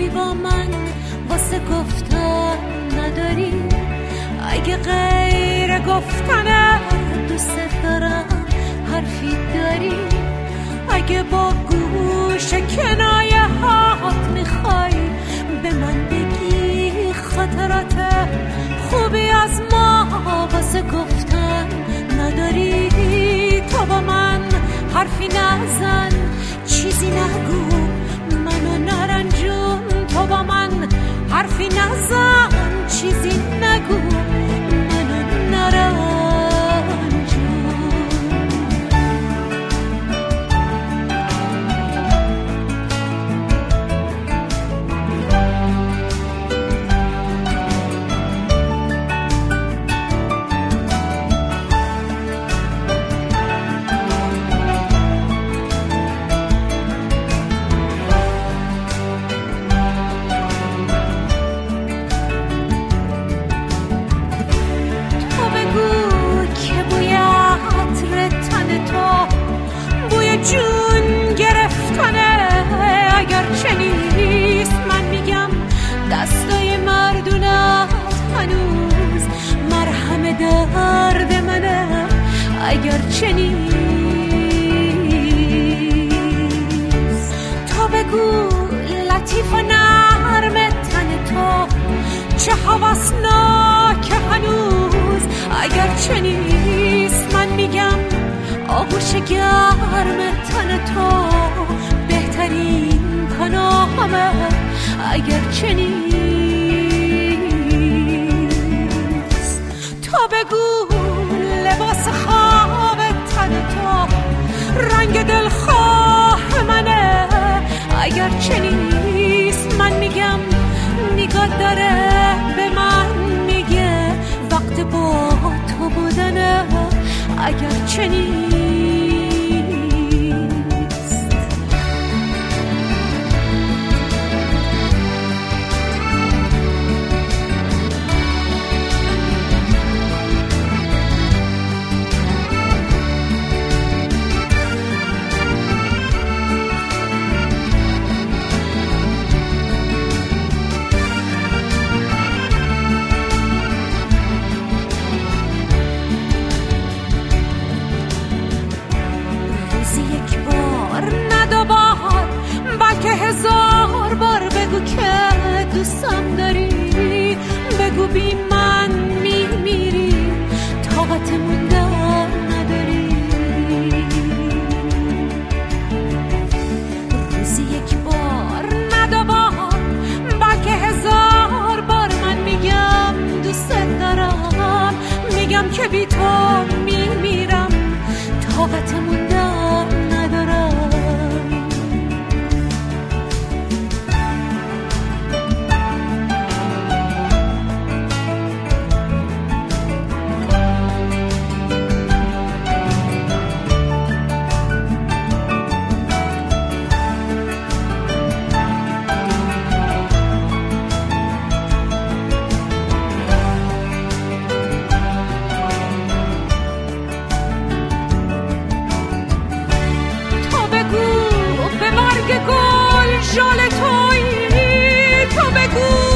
حرفی با من واسه گفتن نداری؟ اگه غیر گفتن دوست دارم حرفی داری؟ اگه با گوش کنایه هات میخوای به من بگی خاطرات خوبی از ما واسه گفتن نداری؟ تو با من حرفی نزن، چیزی نگو، منو نرنجون. تو با من حرفی نزن، چیزی نگو، منو نرنجون. جون گرفتنه، اگر چنیست من میگم دستای مردونت هنوز مرهم درد منه. اگر چنیست تو بگو لطیف و نرم تن تو چه حواسناک هنوز. اگر چنیست من میگم آغوش گرم تن تو بهترین پناهمه. اگر چنیست تو بگو لباس خواب تن تو رنگ دلخواه منه. اگر چنیست من میگم نگاه داره به من میگه وقت با تو بودنه. اگر چنیست هزار بار بگو که دوستم داری، بگو بی من میمیری، طاقت موندن نداری. روزی یک بار نه دو بار بلکه هزار بار من میگم دوست دارم، میگم که بی تو میمیرم، طاقت موندن ندارم. گل شال تویی، تو بگو